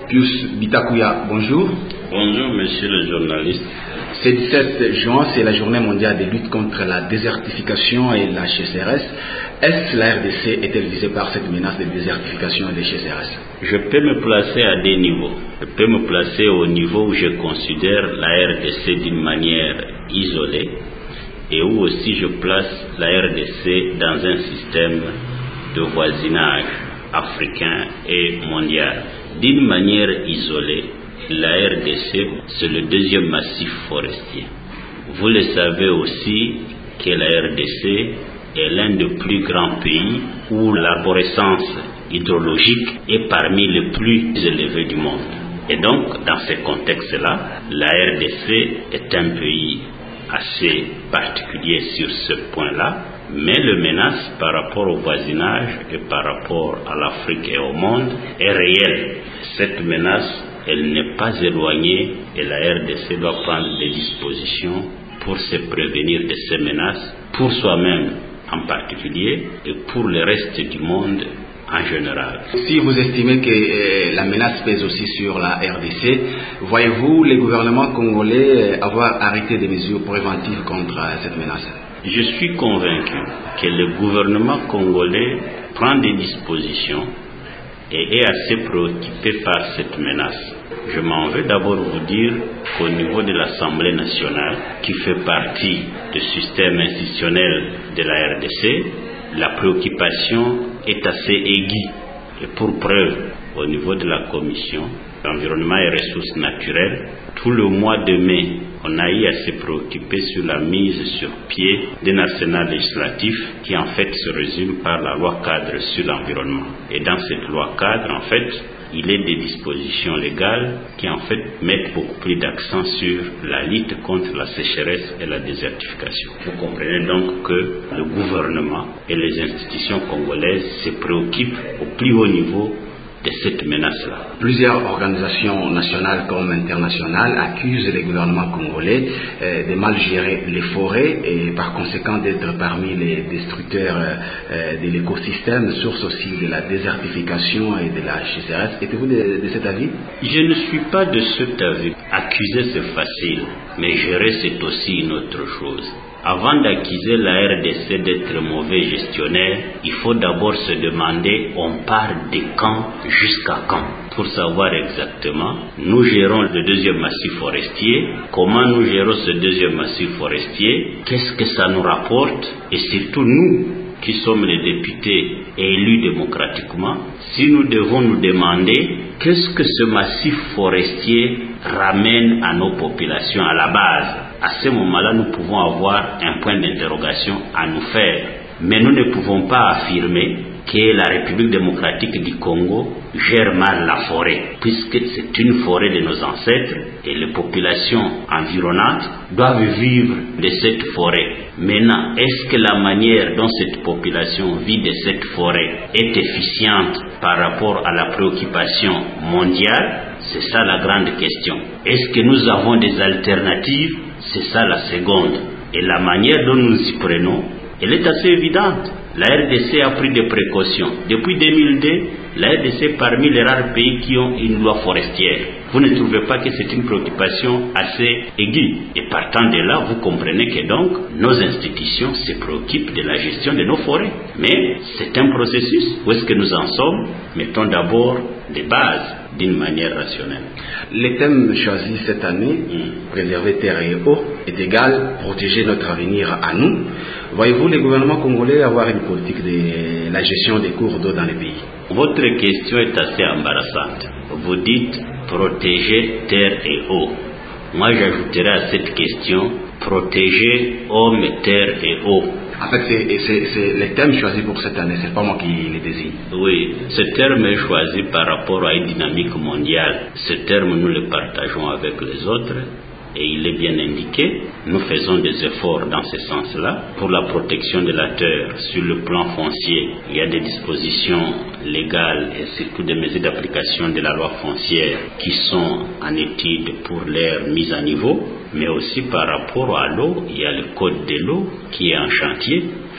Pius Bitakuya, bonjour. Bonjour, monsieur le journaliste. Ce 17 juin, c'est la journée mondiale de lutte contre la désertification et la sécheresse. Est-ce la RDC est-elle visée par cette menace de désertification et de sécheresse? Je peux me placer à des niveaux. Je peux me placer au niveau où je considère la RDC d'une manière isolée et où aussi je place la RDC dans un système de voisinage africain et mondial. D'une manière isolée, la RDC, c'est le deuxième massif forestier. Vous le savez aussi que la RDC est l'un des plus grands pays où l'arborescence hydrologique est parmi les plus élevés du monde. Et donc, dans ce contexte-là, la RDC est un pays assez particulier sur ce point-là, mais le menace par rapport au voisinage et par rapport à l'Afrique et au monde est réelle. Cette menace, elle n'est pas éloignée et la RDC doit prendre des dispositions pour se prévenir de ces menaces, pour soi-même en particulier et pour le reste du monde en général. Si vous estimez que la menace pèse aussi sur la RDC, voyez-vous le gouvernement congolais avoir arrêté des mesures préventives contre cette menace? Je suis convaincu que le gouvernement congolais prend des dispositions et est assez préoccupé par cette menace. Je m'en veux d'abord vous dire qu'au niveau de l'Assemblée nationale, qui fait partie du système institutionnel de la RDC, la préoccupation est assez aiguë. Et pour preuve, au niveau de la commission d'environnement et ressources naturelles, tout le mois de mai, on a eu à se préoccuper sur la mise sur pied d'un arsenal législatif qui en fait se résume par la loi cadre sur l'environnement. Et dans cette loi cadre, en fait, il est des dispositions légales qui en fait mettent beaucoup plus d'accent sur la lutte contre la sécheresse et la désertification. Vous comprenez donc que le gouvernement et les institutions congolaises se préoccupent au plus haut niveau de cette menace-là. Plusieurs organisations nationales comme internationales accusent les gouvernements congolais de mal gérer les forêts et par conséquent d'être parmi les destructeurs de l'écosystème, source aussi de la désertification et de la sécheresse. Êtes-vous de cet avis? Je ne suis pas de cet avis. Accuser c'est facile, mais gérer c'est aussi une autre chose. Avant d'accuser la RDC d'être mauvais gestionnaire, il faut d'abord se demander on part de quand jusqu'à quand. Pour savoir exactement, nous gérons le deuxième massif forestier, comment nous gérons ce deuxième massif forestier, qu'est-ce que ça nous rapporte et surtout nous qui sommes les députés élus démocratiquement, si nous devons nous demander qu'est-ce que ce massif forestier ramène à nos populations à la base. À ce moment-là, nous pouvons avoir un point d'interrogation à nous faire. Mais nous ne pouvons pas affirmer que la République démocratique du Congo gère mal la forêt, puisque c'est une forêt de nos ancêtres et les populations environnantes doivent vivre de cette forêt. Maintenant, est-ce que la manière dont cette population vit de cette forêt est efficiente par rapport à la préoccupation mondiale? C'est ça la grande question. Est-ce que nous avons des alternatives? C'est ça la seconde. Et la manière dont nous y prenons, elle est assez évidente. La RDC a pris des précautions. Depuis 2002, la RDC est parmi les rares pays qui ont une loi forestière. Vous ne trouvez pas que c'est une préoccupation assez aiguë? Et partant de là, vous comprenez que donc nos institutions se préoccupent de la gestion de nos forêts. Mais c'est un processus. Où est-ce que nous en sommes? Mettons d'abord des bases d'une manière rationnelle. Le thème choisi cette année, préserver terre et eau, est égal protéger notre avenir à nous. Voyez-vous le gouvernement congolais avoir une politique de la gestion des cours d'eau dans le pays? Votre question est assez embarrassante. Vous dites protéger terre et eau. Moi, j'ajouterai à cette question protéger homme, terre et eau. En fait, c'est le thème choisi pour cette année, c'est pas moi qui le désigne. Oui, ce terme est choisi par rapport à une dynamique mondiale. Ce terme, nous le partageons avec les autres et il est bien indiqué. Nous faisons des efforts dans ce sens-là pour la protection de la terre. Sur le plan foncier, il y a des dispositions légales et surtout des mesures d'application de la loi foncière qui sont en étude pour leur mise à niveau. Mais aussi par rapport à l'eau, il y a le code de l'eau qui est en chantier.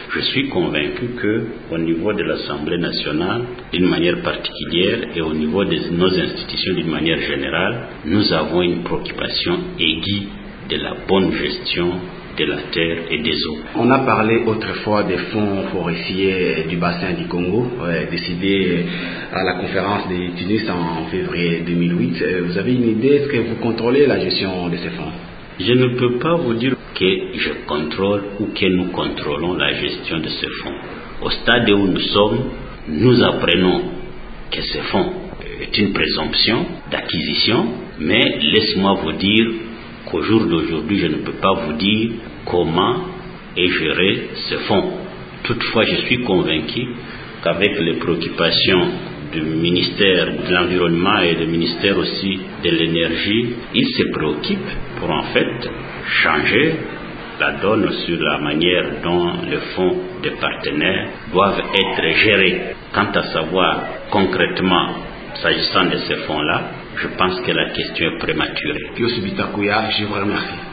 Je suis convaincu qu'au niveau de l'Assemblée nationale, d'une manière particulière, et au niveau de nos institutions d'une manière générale, nous avons une préoccupation aiguë de la bonne gestion de la terre et des eaux. On a parlé autrefois des fonds forestiers du bassin du Congo, décidé à la conférence de Tunis en février 2008. Vous avez une idée, est-ce que vous contrôlez la gestion de ces fonds? Je ne peux pas vous dire que je contrôle ou que nous contrôlons la gestion de ces fonds. Au stade où nous sommes, nous apprenons que ces fonds est une présomption d'acquisition, mais laisse-moi vous dire qu'au jour d'aujourd'hui, je ne peux pas vous dire comment est géré ce fonds. Toutefois, je suis convaincu qu'avec les préoccupations du ministère de l'Environnement et du ministère aussi de l'Énergie, ils se préoccupent pour en fait changer la donne sur la manière dont les fonds des partenaires doivent être gérés. Quant à savoir concrètement, s'agissant de ces fonds-là, je pense que la question est prématurée. Pius Bitakuya, je vous remercie.